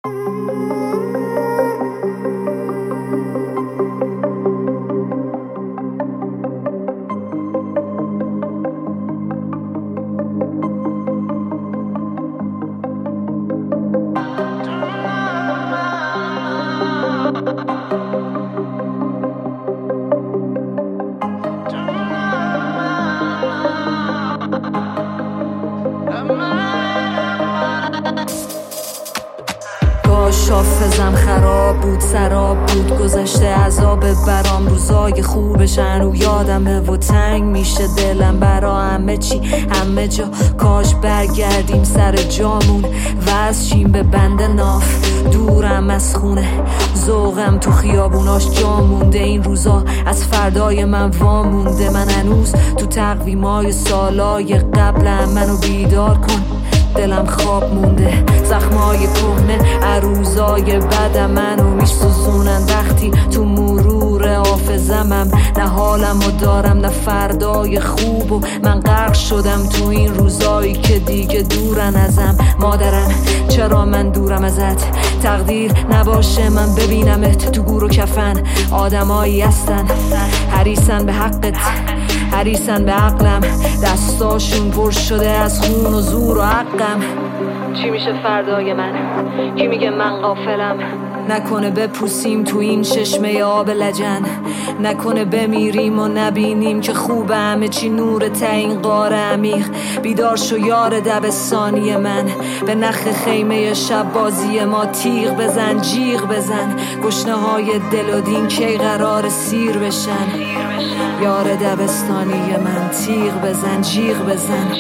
حافظم خراب بود، سراب بود، گذشته عذاب برام، روزای خوبشن رو یادمه و تنگ میشه دلم برا همه چی همه جا. کاش برگردیم سر جامون وزشیم به بند ناف، دورم از خونه، ذوقم تو خیابوناش جا مونده. این روزا از فردای من وامونده، من هنوز تو تقویمای سالای قبلم، منو بیدار کن دلم خواب مونده. زخمای کهنه عروضای بدم منو میسوزونن وقتی تو مرور حافظمم، نه حالمو دارم نه فردای خوب و من غرق شدم تو این روزایی که دیگه دورن ازم. مادرم چرا من دورم ازت، تقدیر نباشه من ببینمت تو گور و کفن. آدمایی هستن حریصن به حقت، حریصن به عقلم، دستاشون پر شده از خون و زور و حقم. چی میشه فردای من؟ کی میگه من غافلم؟ نکنه بپوسیم تو این چشمه آب لجن، نکنه بمیریم و نبینیم که خوب همه چی نور ته این غار عمیق. بیدار شو یار دبستانی من، به نخ خیمه شب بازی ما تیغ بزن جیغ بزن. گشنه های دل و دین کی قرار سیر بشن؟ یار دبستانی من تیغ بزن جیغ بزن.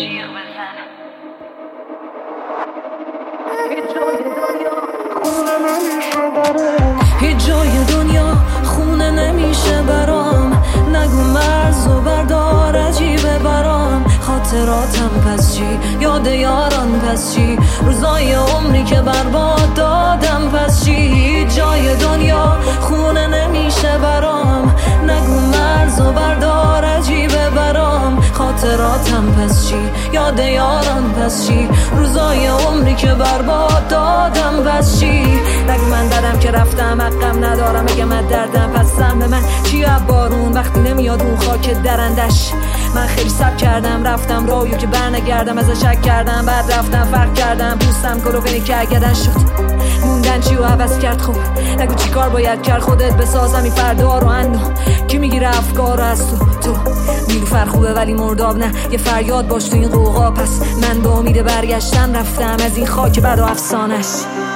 هیچ جای دنیا خونه نمیشه برام، نگو مرز و بردار عجیبه برام. خاطراتم پس چی، یاد یاران پس چی، روزای عمری که برباد دادم پس چی. هیچ جای دنیا خونه نمیشه برام، نگو مرز و بردار عجیبه برام. خاطراتم پس چی، یاد یاران پس چی، روزای عمری که برباد دادم پس چی. نگو من دردم که رفتم حقم ندارم، اگه من دردم پس سهم من چی از بارون وقتی نمیاد اون خاک درندش. من خیلی سب کردم رفتم راهیو که برنگردم، ازش شک کردم بعد رفتم فرق کردم، پوستم کلوفینی که گردن شد. موندن چی و عوض کرد خوب، نگو چی کار باید کرد خودت بسازم این فردا رو اندو. کی میگیره افکار از تو نیلوفر خوبه ولی مرداب نه، یه فریاد باش تو این قوقا. پس من با امید برگشتن رفتم از این خاک بد و افسانش.